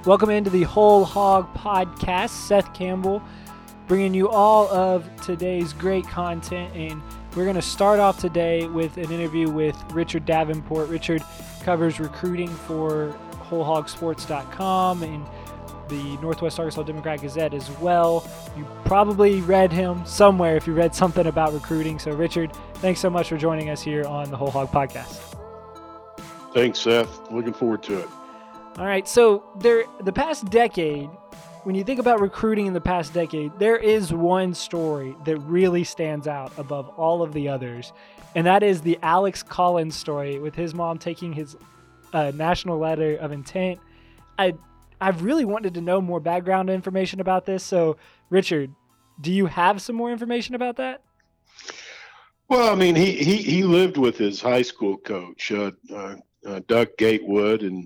Welcome into the Whole Hog Podcast. Seth Campbell bringing you all of today's great content, and we're going to start off today with an interview with Richard Davenport. Richard covers recruiting for WholeHogSports.com and the Northwest Arkansas Democrat-Gazette as well. You probably read him somewhere if you read something about recruiting. So, Richard, thanks so much for joining us here on the Whole Hog Podcast. Thanks, Seth. Looking forward to it. All right, so the past decade, when you think about recruiting in the past decade, there is one story that really stands out above all of the others, and that is the Alex Collins story with his mom taking his national letter of intent. I've really wanted to know more background information about this. So, Richard, do you have some more information about that? Well, I mean, he lived with his high school coach, Doug Gatewood, and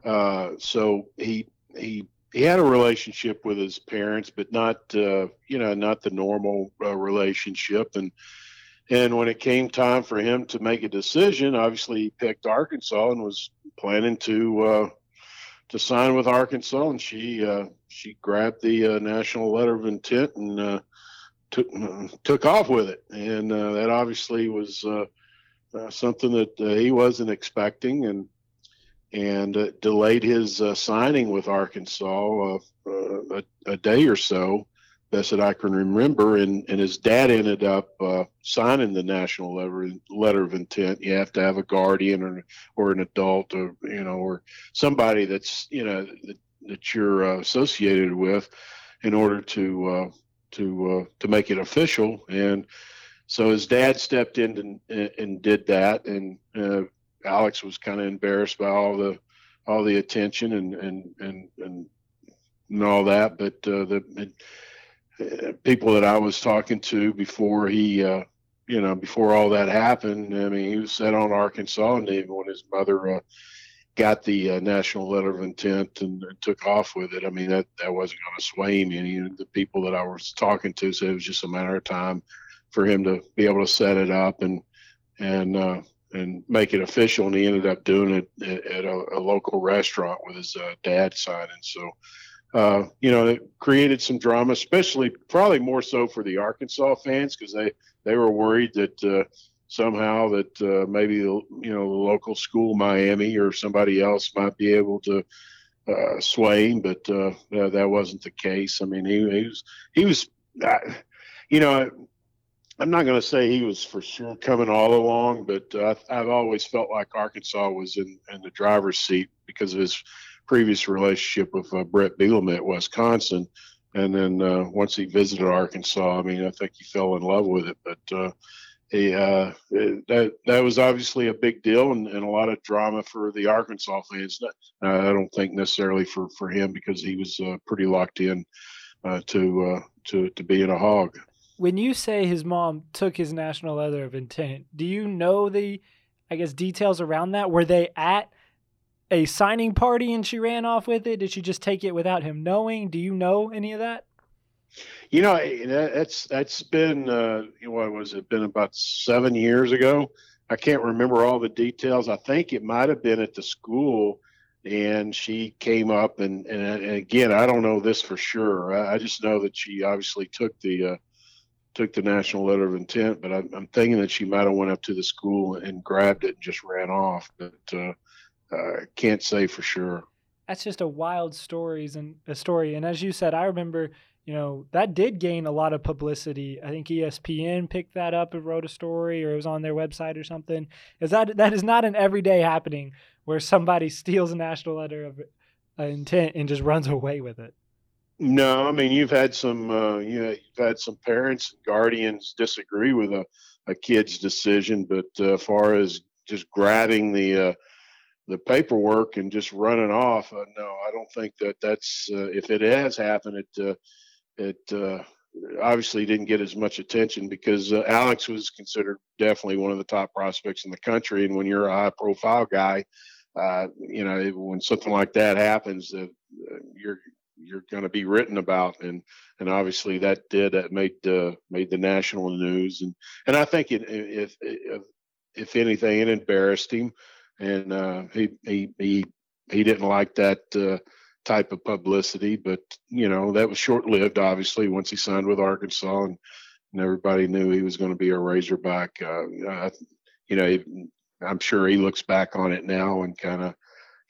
so he had a relationship with his parents, but not not the normal relationship. And when it came time for him to make a decision, obviously he picked Arkansas and was planning to sign with Arkansas, and she grabbed the national letter of intent and took off with it, and that obviously was something that he wasn't expecting, and delayed his signing with Arkansas a day or so, best that I can remember. And his dad ended up signing the national letter of intent. You have to have a guardian or an adult, or somebody that's that you're associated with in order to make it official. And so his dad stepped in and did that, and Alex was kind of embarrassed by all the attention and all that. But the people that I was talking to before before all that happened, I mean, he was set on Arkansas, and even when his mother got the national letter of intent and took off with it, I mean, that wasn't going to sway him any. The people that I was talking to said it was just a matter of time for him to be able to set it up and make it official, and he ended up doing it at a local restaurant with his dad signing. So, it created some drama, especially probably more so for the Arkansas fans, because they were worried that somehow that maybe the local school, Miami or somebody else, might be able to sway him, but that wasn't the case. I mean, he was I'm not going to say he was for sure coming all along, but I've always felt like Arkansas was in the driver's seat because of his previous relationship with Brett Bielema at Wisconsin. And then once he visited Arkansas, I mean, I think he fell in love with it. But that was obviously a big deal and a lot of drama for the Arkansas fans. I don't think necessarily for him, because he was pretty locked in to being a Hog. When you say his mom took his national letter of intent, do you know the, details around that? Were they at a signing party and she ran off with it? Did she just take it without him knowing? Do you know any of that? That's been, what was it, been about 7 years ago? I can't remember all the details. I think it might have been at the school, and she came up, and again, I don't know this for sure. I just know that she obviously took the national letter of intent, but I'm thinking that she might have went up to the school and grabbed it and just ran off, but can't say for sure. That's just a wild story. And as you said, I remember, that did gain a lot of publicity. I think ESPN picked that up and wrote a story, or it was on their website or something. That is not an everyday happening where somebody steals a national letter of intent and just runs away with it. No, I mean, you've had some parents and guardians disagree with a kid's decision, but as far as just grabbing the paperwork and just running off, no, I don't think that's if it has happened, it obviously didn't get as much attention because Alex was considered definitely one of the top prospects in the country, and when you're a high-profile guy, when something like that happens, you're going to be written about, and obviously that made the national news, and I think if anything, it embarrassed him, and he didn't like that type of publicity, but that was short-lived. Obviously, once he signed with Arkansas, and everybody knew he was going to be a Razorback. I'm sure he looks back on it now and kind of,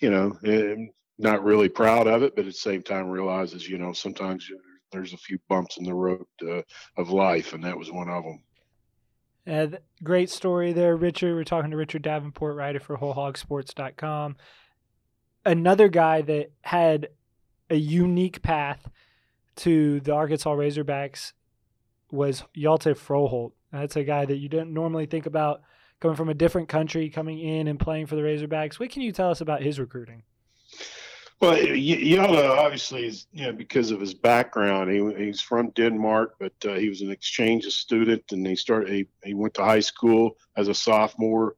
not really proud of it, but at the same time realizes, sometimes there's a few bumps in the road of life, and that was one of them. Great story there, Richard. We're talking to Richard Davenport, writer for WholeHogSports.com. Another guy that had a unique path to the Arkansas Razorbacks was Hjalte Froholdt. That's a guy that you don't normally think about coming from a different country, coming in and playing for the Razorbacks. What can you tell us about his recruiting? Well, Hjalte obviously is, because of his background. He's from Denmark, but he was an exchange student, and he went to high school as a sophomore.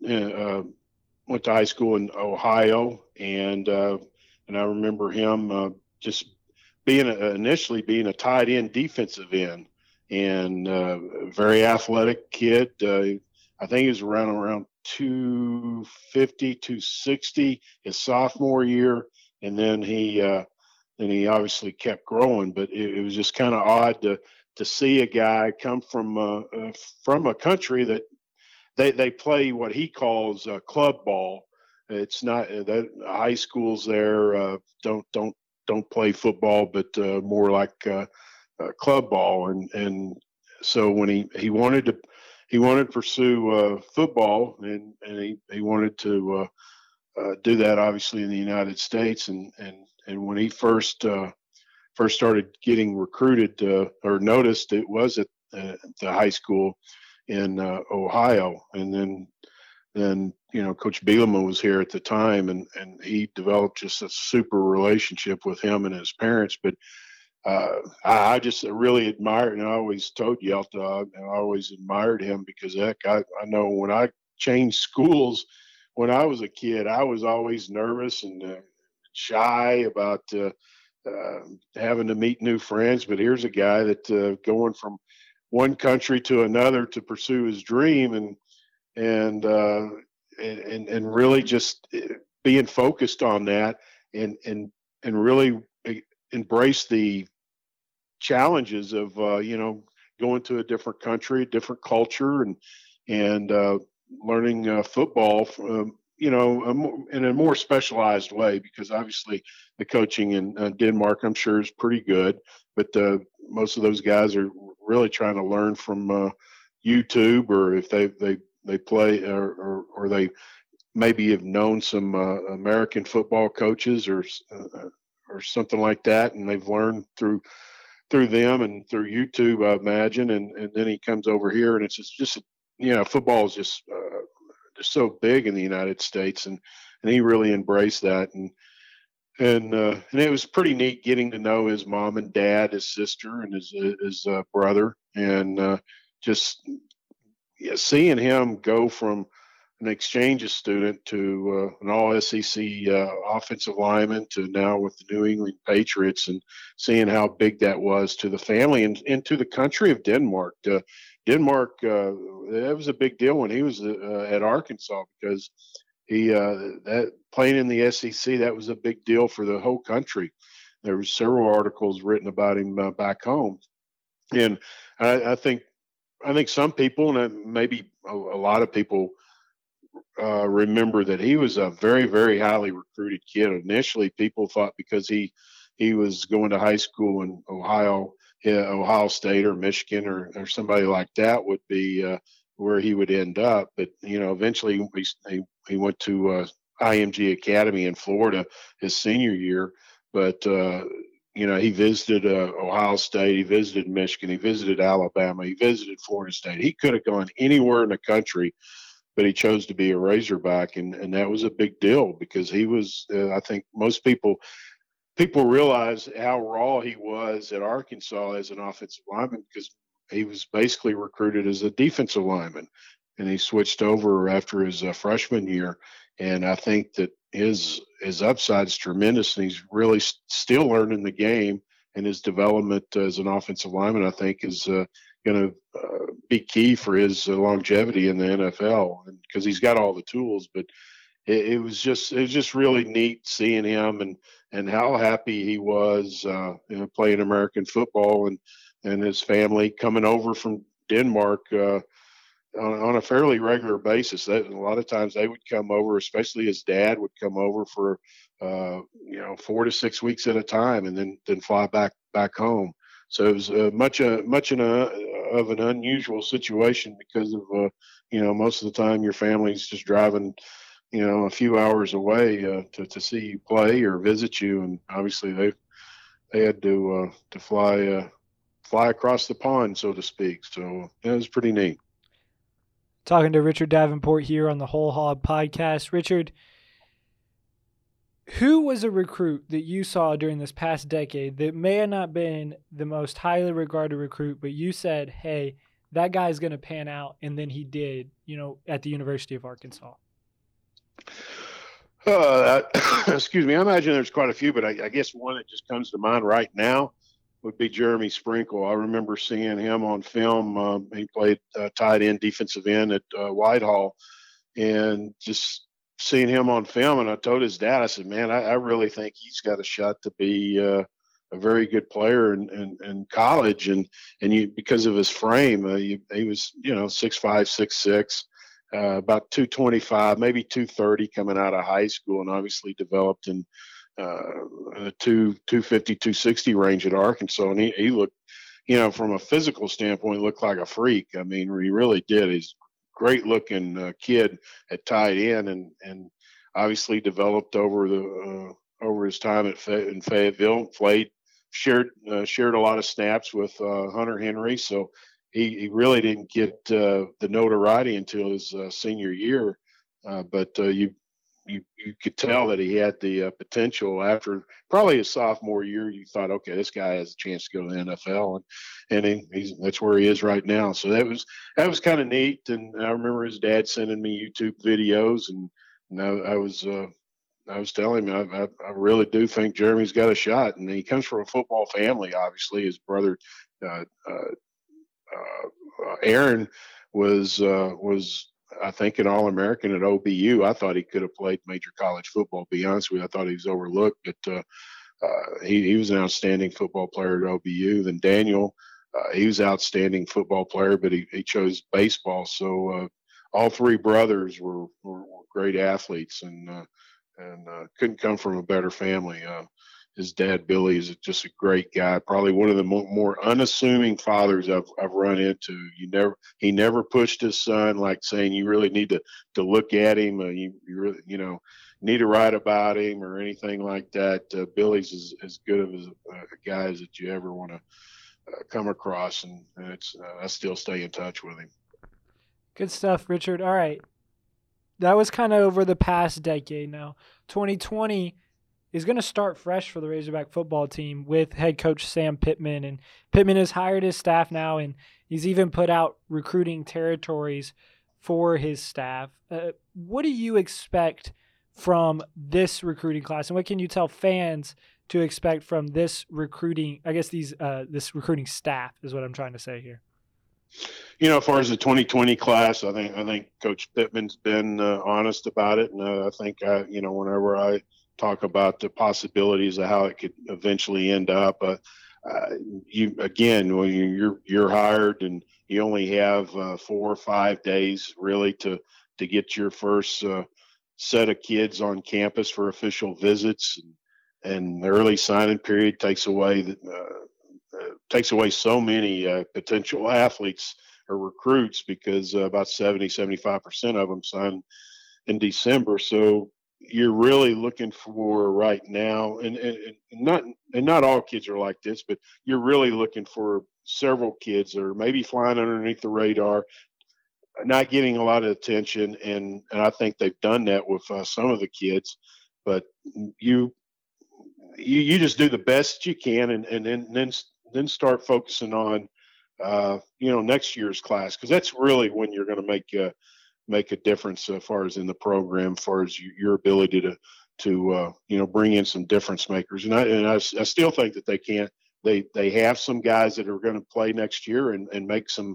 Went to high school in Ohio, and I remember him just initially being a tight end, defensive end, and a very athletic kid. I think he was around 250, 260 his sophomore year, and then he obviously kept growing. But it was just kind of odd to see a guy come from a country that they play what he calls club ball. It's not that high schools there don't play football, but more like club ball. And so when he wanted to pursue football, and he wanted to do that obviously in the United States. And when he first started getting recruited or noticed, it was at the high school in Ohio. And then Coach Bielema was here at the time, and he developed just a super relationship with him and his parents. But I just really admired, and I always told Hjalte, I always admired him because I know when I changed schools when I was a kid, I was always nervous and shy about having to meet new friends. But here's a guy that going from one country to another to pursue his dream, and really just being focused on that, and really embrace the challenges of going to a different country, different culture, and learning football in a more specialized way, because obviously the coaching in Denmark, I'm sure, is pretty good, but most of those guys are really trying to learn from YouTube, or if they play or they maybe have known some American football coaches or something like that, and they've learned through them and through YouTube, I imagine, and then he comes over here, and it's just football is just so big in the United States, and he really embraced that, and it was pretty neat getting to know his mom and dad, his sister, and his brother, and just seeing him go from an exchange student to an all-SEC offensive lineman to now with the New England Patriots, and seeing how big that was to the family and to the country of Denmark. Denmark, that was a big deal when he was at Arkansas, because that playing in the SEC, that was a big deal for the whole country. There were several articles written about him back home, and I think some people, and maybe a lot of people, remember that he was a very, very highly recruited kid. Initially, people thought because he was going to high school in Ohio State or Michigan or somebody like that would be where he would end up. But eventually he went to IMG Academy in Florida his senior year. But he visited Ohio State, he visited Michigan, he visited Alabama, he visited Florida State. He could have gone anywhere in the country, but he chose to be a Razorback, and that was a big deal, because he was, I think most people realize how raw he was at Arkansas as an offensive lineman, because he was basically recruited as a defensive lineman, and he switched over after his freshman year. And I think that his upside is tremendous, and he's really still learning the game, and his development as an offensive lineman, I think, is going to be key for his longevity in the NFL, because he's got all the tools. But it was just really neat seeing him and how happy he was, playing American football, and his family coming over from Denmark on a fairly regular basis. A lot of times they would come over, especially his dad would come over for 4 to 6 weeks at a time, and then fly back home. So it was much of an unusual situation because of most of the time your family's just driving a few hours away to see you play or visit you, and obviously they had to fly across the pond, so to speak. So it was pretty neat. Talking to Richard Davenport here on the Whole Hog Podcast. Richard, who was a recruit that you saw during this past decade that may have not been the most highly regarded recruit, but you said, hey, that guy's going to pan out, and then he did, at the University of Arkansas? Excuse me. I imagine there's quite a few, but I guess one that just comes to mind right now would be Jeremy Sprinkle. I remember seeing him on film. He played tight end, defensive end at Whitehall, and just seeing him on film. And I told his dad, I said, man, I really think he's got a shot to be a very good player in college. And because of his frame, he was 6'5", 6'6". About 225, maybe 230 coming out of high school, and obviously developed in the 250, 260 range at Arkansas. And he looked, from a physical standpoint, looked like a freak. I mean, he really did. He's a great looking kid at tight end, and obviously developed over his time in Fayetteville. Shared a lot of snaps with Hunter Henry. So he really didn't get the notoriety until his senior year, but you could tell that he had the potential. After probably his sophomore year, you thought, okay, this guy has a chance to go to the NFL, and that's where he is right now. So that was kind of neat. And I remember his dad sending me YouTube videos, and I was telling him I really do think Jeremy's got a shot, and he comes from a football family. Obviously, his brother Aaron was I think an All-American at OBU. I thought he could have played major college football. To be honest with you, I thought he was overlooked, but he was an outstanding football player at OBU. Then Daniel, he was an outstanding football player, but he chose baseball. So all three brothers were great athletes, and couldn't come from a better family. His dad, Billy, is just a great guy. Probably one of the more unassuming fathers I've run into. He never pushed his son, like saying you really need to look at him. You really need to write about him or anything like that. Billy's as good of a guy as that you ever want to come across, and I still stay in touch with him. Good stuff, Richard. All right, that was kind of over the past decade. Now, 2020. Is going to start fresh for the Razorback football team with head coach Sam Pittman. And Pittman has hired his staff now, and he's even put out recruiting territories for his staff. What do you expect from this recruiting class, and what can you tell fans to expect from this recruiting, this recruiting staff is what I'm trying to say here? As far as the 2020 class, I think Coach Pittman's been honest about it. And I think, whenever I talk about the possibilities of how it could eventually end up. When you're hired and you only have 4 or 5 days really to get your first set of kids on campus for official visits, and the early signing period takes away so many potential athletes or recruits, because about 75% of them sign in December. So you're really looking for right now, and not all kids are like this, but you're really looking for several kids that are maybe flying underneath the radar, not getting a lot of attention, and I think they've done that with some of the kids. But you just do the best you can, and then start focusing on next year's class, because that's really when you're going to make a difference as far as in the program, as far as your ability to bring in some difference makers. And I still think that they have some guys that are going to play next year and make some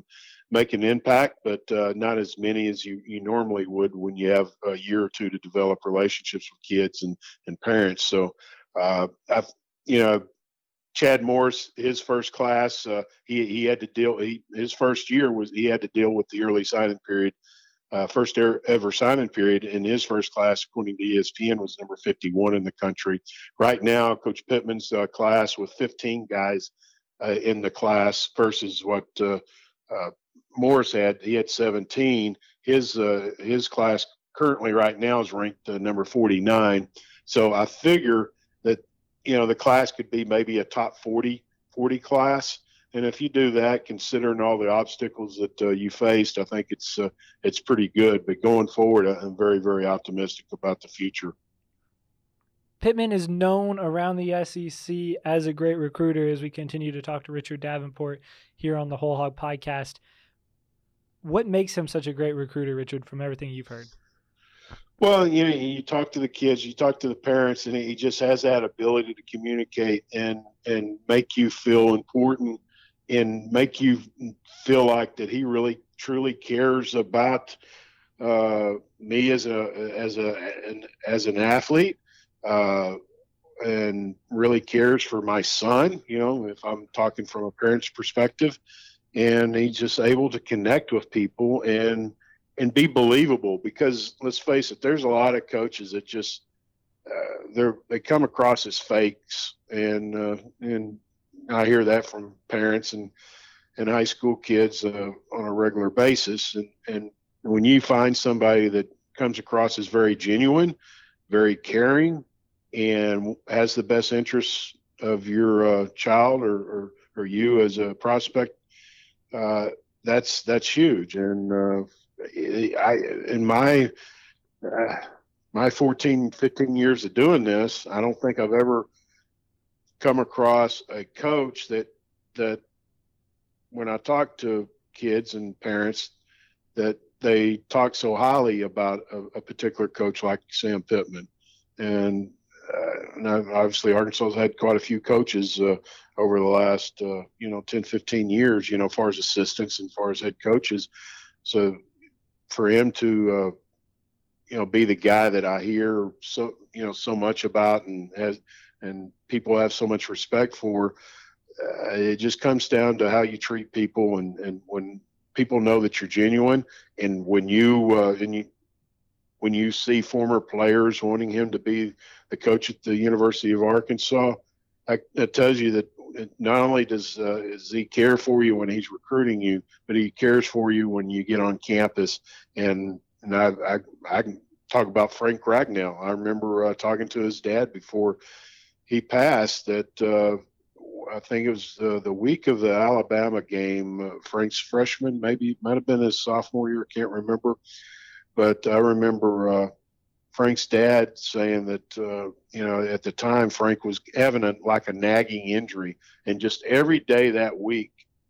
make an impact, but not as many as you normally would when you have a year or two to develop relationships with kids and parents. So I've, Chad Morris, his first class, he had to deal. His first year he had to deal with the early signing period, first ever signing period in his first class, according to ESPN, was number 51 in the country. Right now, Coach Pittman's class with 15 guys in the class versus what Morris had. He had 17. His class currently right now is ranked number 49. So I figure that the class could be maybe a top 40 class. And if you do that, considering all the obstacles that you faced, I think it's pretty good. But going forward, I'm very, very optimistic about the future. Pittman is known around the SEC as a great recruiter, as we continue to talk to Richard Davenport here on the Whole Hog Podcast. What makes him such a great recruiter, Richard, from everything you've heard? Well, you talk to the kids, you talk to the parents, and he just has that ability to communicate and make you feel important and make you feel like that he really truly cares about me as an athlete, and really cares for my son. If I'm talking from a parent's perspective, and he's just able to connect with people and be believable, because let's face it, there's a lot of coaches that just they come across as fakes, and I hear that from parents and high school kids on a regular basis. And when you find somebody that comes across as very genuine, very caring, and has the best interests of your child or you as a prospect, that's huge. And in my 14, 15 years of doing this, I don't think I've ever come across a coach that when I talk to kids and parents, that they talk so highly about a particular coach like Sam Pittman. And obviously Arkansas has had quite a few coaches over the last 10, 15 years, as far as assistants and as far as head coaches. So for him to be the guy that I hear so much about and people have so much respect for, it just comes down to how you treat people, and when people know that you're genuine, and when you see former players wanting him to be the coach at the University of Arkansas, that tells you that not only does he care for you when he's recruiting you, but he cares for you when you get on campus. And I can talk about Frank Ragnell. I remember talking to his dad before he passed, that I think it was the week of the Alabama game. Frank's freshman, maybe it might have been his sophomore year, can't remember. But I remember Frank's dad saying that, at the time, Frank was having like a nagging injury. And just every day that week,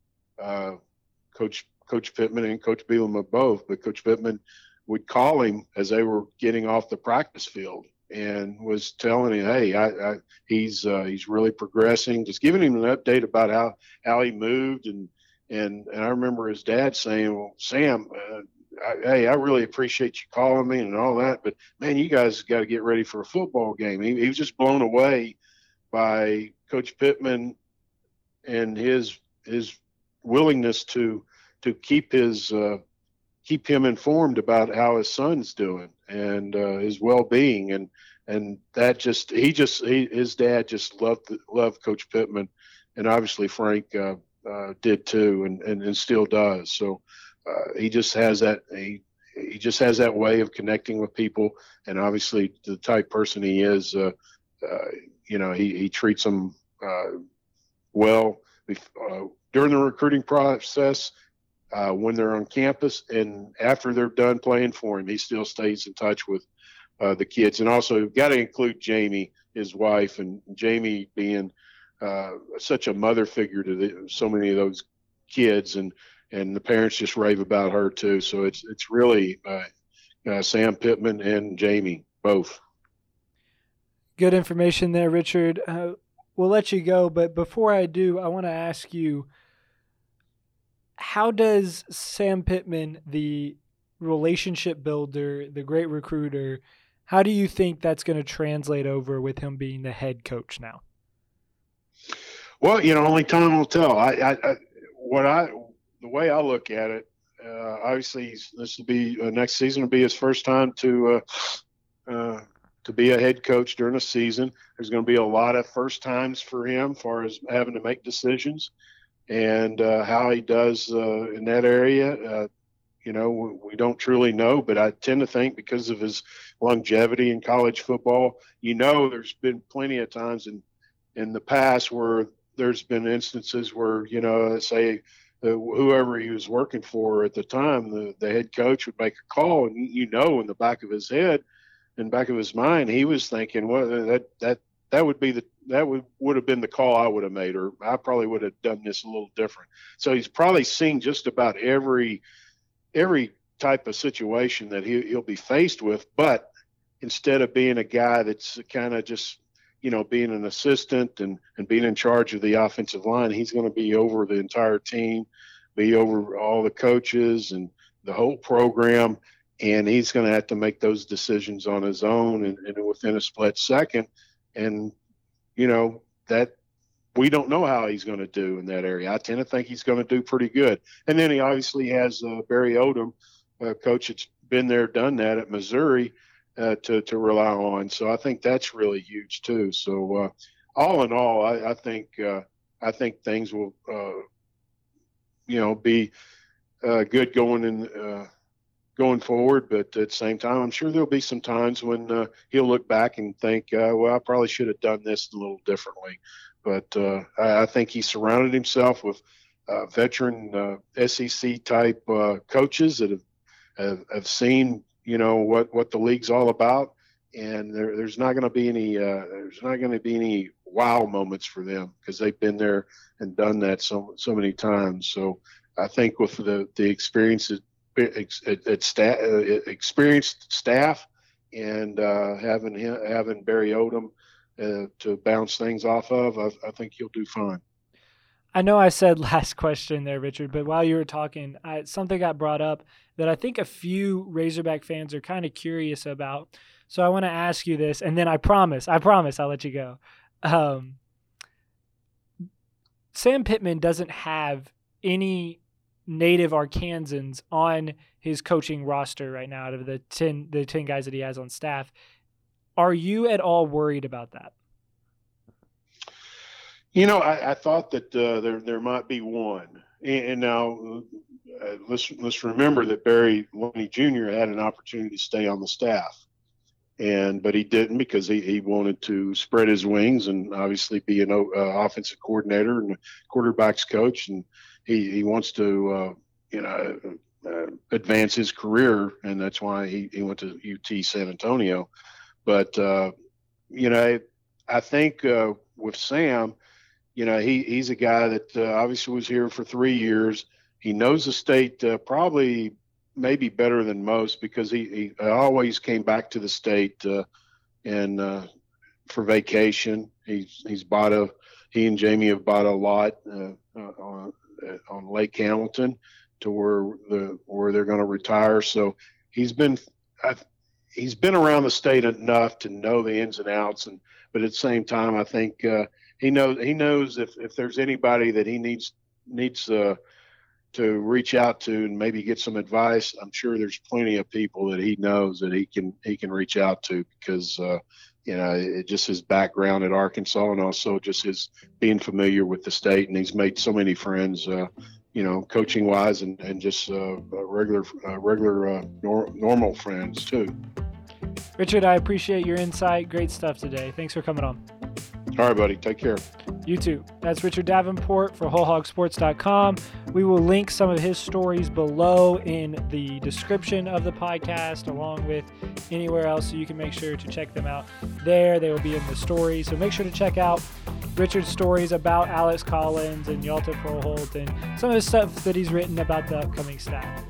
Coach Pittman and Coach Bielema both, but Coach Pittman would call him as they were getting off the practice field and was telling him, hey, he's really progressing, just giving him an update about how he moved. And I remember his dad saying, well, Sam, I really appreciate you calling me and all that, but man, you guys got to get ready for a football game. He was just blown away by Coach Pittman and his willingness to keep him informed about how his son's doing and his well-being, and that his dad just loved Coach Pittman, and obviously Frank did too, and still does. So he just has that way of connecting with people, and obviously the type person he is, he treats them well during the recruiting process, when they're on campus, and after they're done playing for him, he still stays in touch with the kids. And also got to include Jamie, his wife, and Jamie being such a mother figure to so many of those kids, and the parents just rave about her too. So it's really Sam Pittman and Jamie both. Good information there, Richard. We'll let you go, but before I do, I want to ask you, how does Sam Pittman, the relationship builder, the great recruiter, how do you think that's going to translate over with him being the head coach now? Well, only time will tell. The way I look at it, obviously this will be next season will be his first time to be a head coach during a season. There's going to be a lot of first times for him as far as having to make decisions and how he does in that area. We don't truly know, but I tend to think because of his longevity in college football, there's been plenty of times in the past where there's been instances where, say whoever he was working for at the time, the head coach would make a call, and in the back of his head, in the back of his mind, he was thinking, well, that would have been the call I would have made, or I probably would have done this a little different. So he's probably seen just about every type of situation that he'll be faced with, but instead of being a guy that's kind of just being an assistant and being in charge of the offensive line, he's going to be over the entire team, be over all the coaches and the whole program, and he's going to have to make those decisions on his own and within a split second. And that we don't know how he's going to do in that area. I tend to think he's going to do pretty good. And then he obviously has Barry Odom, a coach that's been there, done that at Missouri, to rely on. So I think that's really huge too. So all in all, I think things will be good going forward. But at the same time, I'm sure there'll be some times when he'll look back and think, well, I probably should have done this a little differently. But I think he surrounded himself with veteran SEC type coaches that have seen what the league's all about, and there's not going to be any wow moments for them because they've been there and done that so many times. So I think with the experience experienced staff and having Barry Odom to bounce things off of, I think he'll do fine. I know I said last question there, Richard, but while you were talking, something got brought up that I think a few Razorback fans are kind of curious about. So I want to ask you this, and then I promise I'll let you go. Sam Pittman doesn't have any native Arkansans on his coaching roster right now out of the 10 guys that he has on staff. Are you at all worried about that? I thought that there might be one, and now let's remember that Barry Loney Jr. had an opportunity to stay on the staff, but he didn't because he wanted to spread his wings and obviously be an offensive coordinator and quarterbacks coach, and he wants to advance his career, and that's why he went to UT San Antonio. But I think with Sam, he's a guy that obviously was here for 3 years. He knows the state probably maybe better than most because he always came back to the state and for vacation. He and Jamie have bought a lot on Lake Hamilton to where they're going to retire. So he's been around the state enough to know the ins and outs, but at the same time, I think he knows if there's anybody that he needs to reach out to and maybe get some advice. I'm sure there's plenty of people that he knows that he can reach out to because it just his background at Arkansas and also just his being familiar with the state, and he's made so many friends, coaching wise and just regular normal friends too. Richard, I appreciate your insight. Great stuff today. Thanks for coming on. All right, buddy. Take care. You too. That's Richard Davenport for WholeHogSports.com. We will link some of his stories below in the description of the podcast, along with anywhere else, so you can make sure to check them out there. They will be in the story. So make sure to check out Richard's stories about Alex Collins and Hjalte Froholdt and some of the stuff that he's written about the upcoming staff.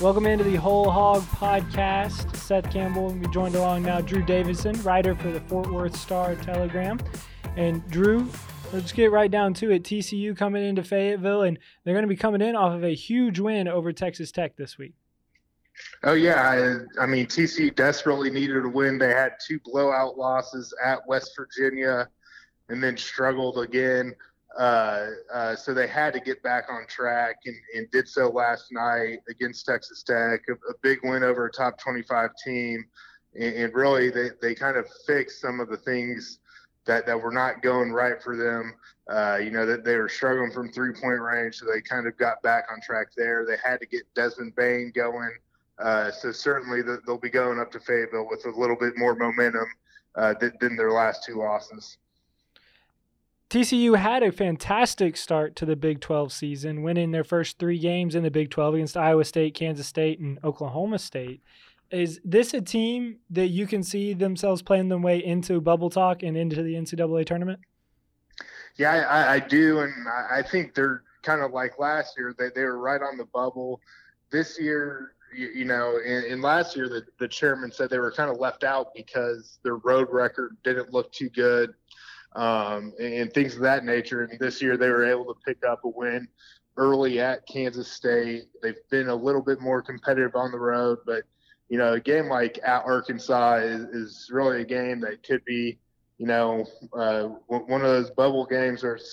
Welcome into the Whole Hog Podcast. Seth Campbell, and we joined along now Drew Davison, writer for the Fort Worth Star-Telegram. And Drew, let's get right down to it. TCU coming into Fayetteville, and they're going to be coming in off of a huge win over Texas Tech this week. Oh, yeah. I mean, TCU desperately needed a win. They had 2 blowout losses at West Virginia and then struggled again. So they had to get back on track and did so last night against Texas Tech, a big win over a top 25 team. And really, they kind of fixed some of the things that were not going right for them. That they were struggling from 3-point range, so they kind of got back on track there. They had to get Desmond Bain going. So certainly they'll be going up to Fayetteville with a little bit more momentum than their last 2 losses. TCU had a fantastic start to the Big 12 season, winning their first 3 games in the Big 12 against Iowa State, Kansas State, and Oklahoma State. Is this a team that you can see themselves playing their way into bubble talk and into the NCAA tournament? Yeah, I do, and I think they're kind of like last year. They were right on the bubble. This year, in last year, the chairman said they were kind of left out because their road record didn't look too good. And things of that nature. And this year they were able to pick up a win early at Kansas State. They've been a little bit more competitive on the road, but a game like at Arkansas is really a game that could be, one of those bubble games or,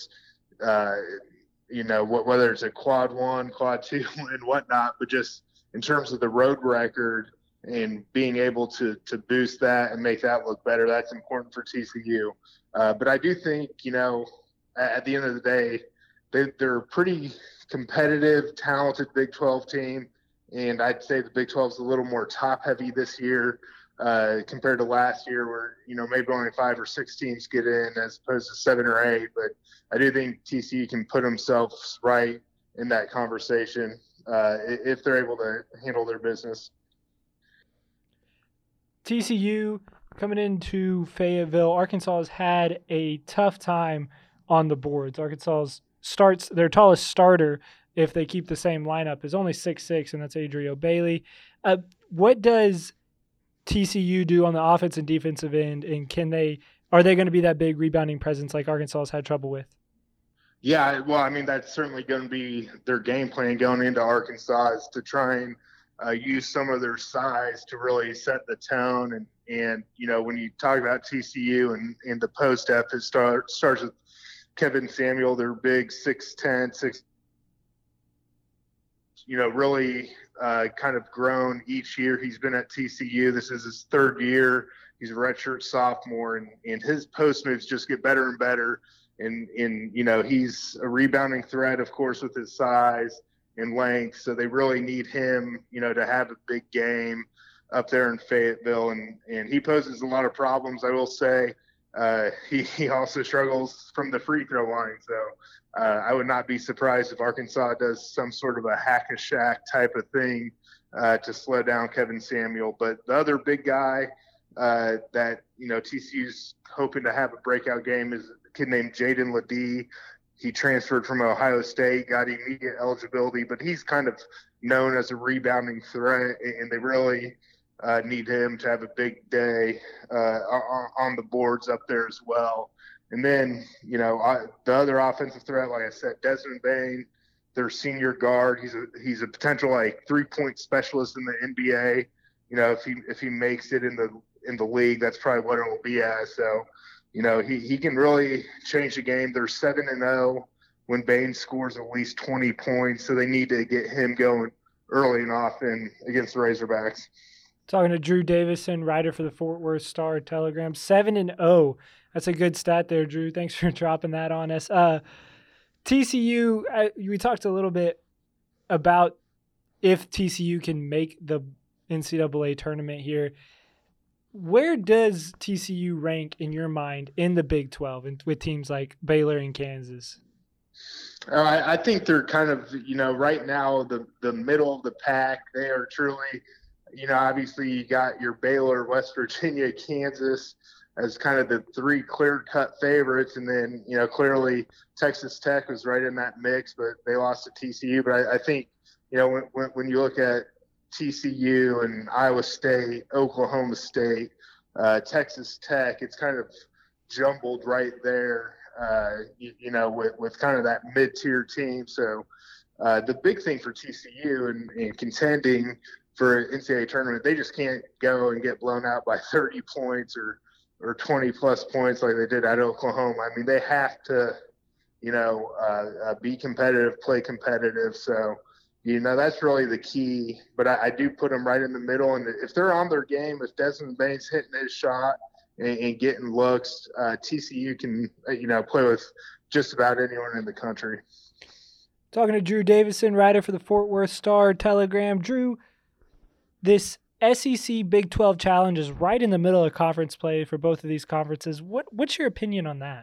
whether it's a quad 1, quad 2 and whatnot, but just in terms of the road record and being able to boost that and make that look better, that's important for TCU. But I do think, at the end of the day, they're a pretty competitive, talented Big 12 team. And I'd say the Big 12 is a little more top-heavy this year compared to last year where, maybe only 5 or 6 teams get in as opposed to 7 or 8. But I do think TCU can put themselves right in that conversation if they're able to handle their business. TCU coming into Fayetteville, Arkansas has had a tough time on the boards. Arkansas starts their tallest starter, if they keep the same lineup, is only 6'6", and that's Adrio Bailey. What does TCU do on the offense and defensive end, and are they going to be that big rebounding presence like Arkansas has had trouble with? Yeah, well, I mean, that's certainly going to be their game plan going into Arkansas is to try and use some of their size to really set the tone. And when you talk about TCU and the post depth, it starts with Kevin Samuel, their big 6'10", really kind of grown each year he's been at TCU. This is his 3rd year. He's a redshirt sophomore, and his post moves just get better and better. And he's a rebounding threat, of course, with his size and length. So they really need him, to have a big game up there in Fayetteville. And he poses a lot of problems, I will say. He also struggles from the free throw line. So I would not be surprised if Arkansas does some sort of a hack-a-shack type of thing to slow down Kevin Samuel. But the other big guy that, TCU's hoping to have a breakout game is a kid named Jaden Ledee. He transferred from Ohio State, got immediate eligibility, but he's kind of known as a rebounding threat, and they really need him to have a big day on the boards up there as well. And then, the other offensive threat, like I said, Desmond Bain, their senior guard. He's a potential 3-point specialist in the NBA. If he makes it in the league, that's probably what it will be as. So, he can really change the game. They're 7-0 when Bain scores at least 20 points, so they need to get him going early and often against the Razorbacks. Talking to Drew Davison, writer for the Fort Worth Star-Telegram. 7-0. That's a good stat there, Drew. Thanks for dropping that on us. TCU, we talked a little bit about if TCU can make the NCAA tournament here. Where does TCU rank in your mind in the Big 12 with teams like Baylor and Kansas? I think they're kind of, right now the middle of the pack. They are truly, obviously you got your Baylor, West Virginia, Kansas as kind of the 3 clear-cut favorites. And then, clearly Texas Tech was right in that mix, but they lost to TCU. But I think, when you look at TCU and Iowa State, Oklahoma State, Texas Tech. It's kind of jumbled right there, with kind of that mid-tier team. So the big thing for TCU and contending for NCAA tournament, they just can't go and get blown out by 30 points or 20-plus points like they did at Oklahoma. I mean, they have to, be competitive, play competitive. So, that's really the key. But I do put them right in the middle. And if they're on their game, if Desmond Bane's hitting his shot and getting looks, TCU can, play with just about anyone in the country. Talking to Drew Davison, writer for the Fort Worth Star-Telegram. Drew, this SEC Big 12 Challenge is right in the middle of conference play for both of these conferences. What's your opinion on that?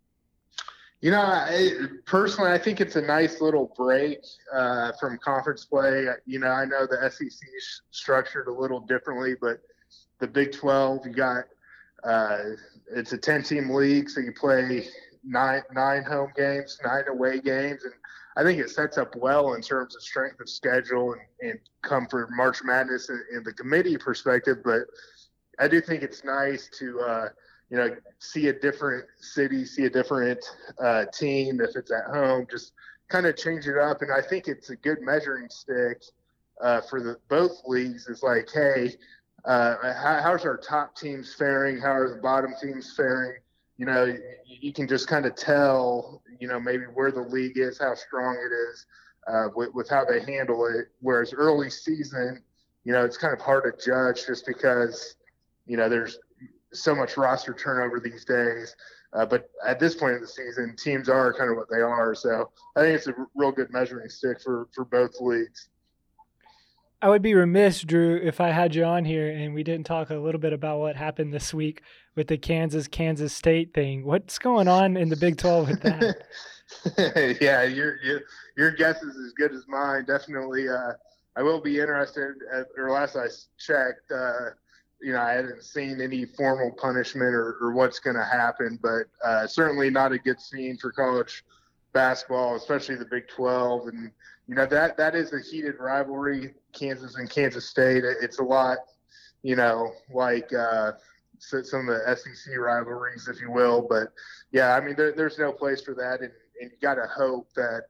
Personally, I think it's a nice little break from conference play. I know the SEC is structured a little differently, but the Big 12, you got it's a 10-team league, so you play nine home games, 9 away games, and I think it sets up well in terms of strength of schedule and come for March Madness in the committee perspective. But I do think it's nice to, see a different city, see a different team if it's at home, just kind of change it up. And I think it's a good measuring stick for both leagues. Is like, hey, how's our top teams faring? How are the bottom teams faring? You can just kind of tell, maybe where the league is, how strong it is with how they handle it. Whereas early season, it's kind of hard to judge just because, there's so much roster turnover these days. But at this point in the season, teams are kind of what they are. So I think it's a real good measuring stick for both leagues. I would be remiss, Drew, if I had you on here and we didn't talk a little bit about what happened this week with the Kansas State thing. What's going on in the Big 12 with that? Yeah, your guess is as good as mine. Definitely, I will be interested. Or last I checked, I hadn't seen any formal punishment or what's going to happen, but certainly not a good scene for college basketball, especially the Big 12. And that is a heated rivalry, Kansas and Kansas State. It's a lot, like some of the SEC rivalries, if you will. But yeah, I mean, there's no place for that, and you got to hope that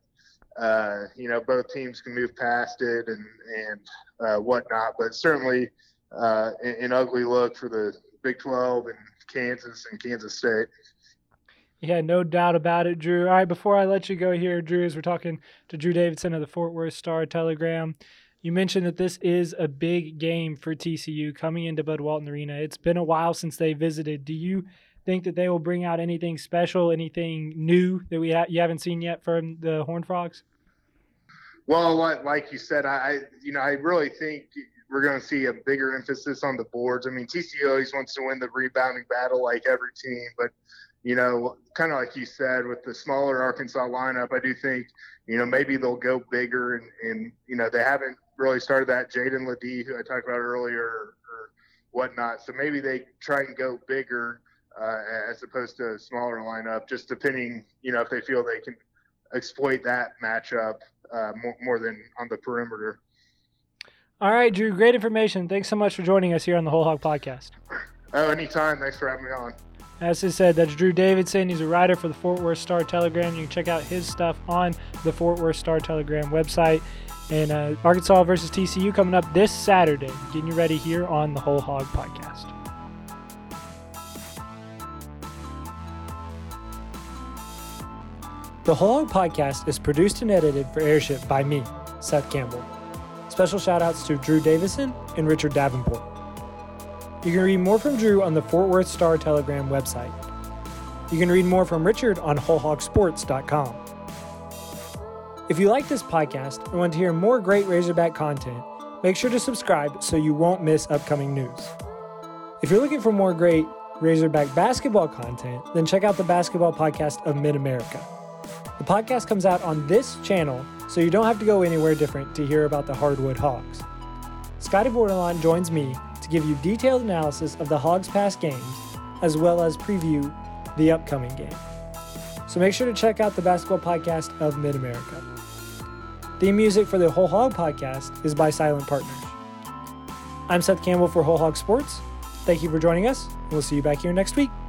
both teams can move past it and whatnot. But certainly an ugly look for the Big 12 and Kansas State. Yeah, no doubt about it, Drew. All right, before I let you go here, Drew, as we're talking to Drew Davison of the Fort Worth Star-Telegram, you mentioned that this is a big game for TCU coming into Bud Walton Arena. It's been a while since they visited. Do you think that they will bring out anything special, anything new that you haven't seen yet from the Horned Frogs? Well, like you said, I really think we're going to see a bigger emphasis on the boards. I mean, TCU always wants to win the rebounding battle like every team, but kind of like you said, with the smaller Arkansas lineup, I do think, maybe they'll go bigger and they haven't really started that Jaden Ledee, who I talked about earlier, or whatnot. So maybe they try and go bigger as opposed to a smaller lineup, just depending, if they feel they can exploit that matchup more than on the perimeter. All right, Drew, great information. Thanks so much for joining us here on the Whole Hog Podcast. Oh, anytime. Thanks for having me on. As I said, that's Drew Davison. He's a writer for the Fort Worth Star-Telegram. You can check out his stuff on the Fort Worth Star-Telegram website. And Arkansas versus TCU coming up this Saturday. Getting you ready here on the Whole Hog Podcast. The Whole Hog Podcast is produced and edited for airship by me, Seth Campbell. Special shout-outs to Drew Davison and Richard Davenport. You can read more from Drew on the Fort Worth Star-Telegram website. You can read more from Richard on WholeHogSports.com. If you like this podcast and want to hear more great Razorback content, make sure to subscribe so you won't miss upcoming news. If you're looking for more great Razorback basketball content, then check out the Basketball Podcast of Mid-America. The podcast comes out on this channel, so you don't have to go anywhere different to hear about the Hardwood Hogs. Scotty Bordelon joins me to give you detailed analysis of the Hogs' past games, as well as preview the upcoming game. So make sure to check out the Basketball Podcast of Mid-America. Theme music for the Whole Hog Podcast is by Silent Partners. I'm Seth Campbell for Whole Hog Sports. Thank you for joining us. We'll see you back here next week.